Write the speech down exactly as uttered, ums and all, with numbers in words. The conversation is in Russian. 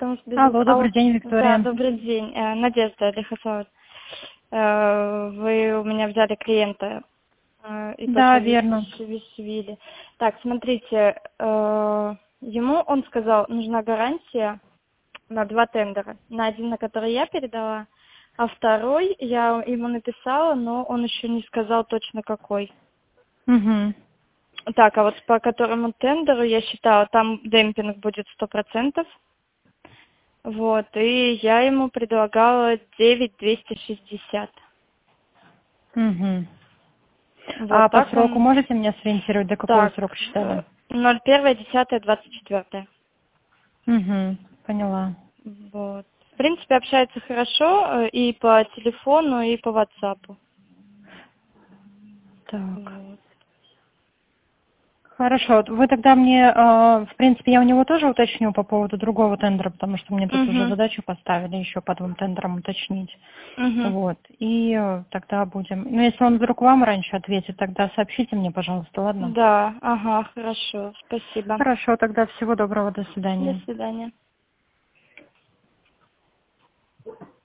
потому что... Алло, добрый день, Да, Виктория. добрый день. Э, Надежда Лихасова. Э, Вы у меня взяли клиента. э, Да, верно. Ипатовишвили. Так, смотрите, э, ему он сказал, нужна гарантия на два тендера. На один, на который я передала, а второй я ему написала, но он еще не сказал точно какой. Угу. Так, а вот по которому тендеру я считала, там демпинг будет сто процентов. Вот, и я ему предлагала девять двести шестьдесят. Угу. Вот А по так сроку он... можете меня сориентировать, до какого Так, срока считали? ноль первое, десятое, двадцать четвёртое. Угу. Поняла. Вот. В принципе, общается хорошо э, и по телефону, и по ватсапу. Так. Вот. Хорошо. Вот вы тогда мне, э, в принципе, я у него тоже уточню по поводу другого тендера, потому что мне тут уже Угу. задачу поставили еще по двум тендерам уточнить. Угу. Вот. И э, тогда будем... Ну, если он вдруг вам раньше ответит, тогда сообщите мне, пожалуйста, ладно? Да, ага, хорошо, спасибо. Хорошо, тогда всего доброго, до До свидания. свидания.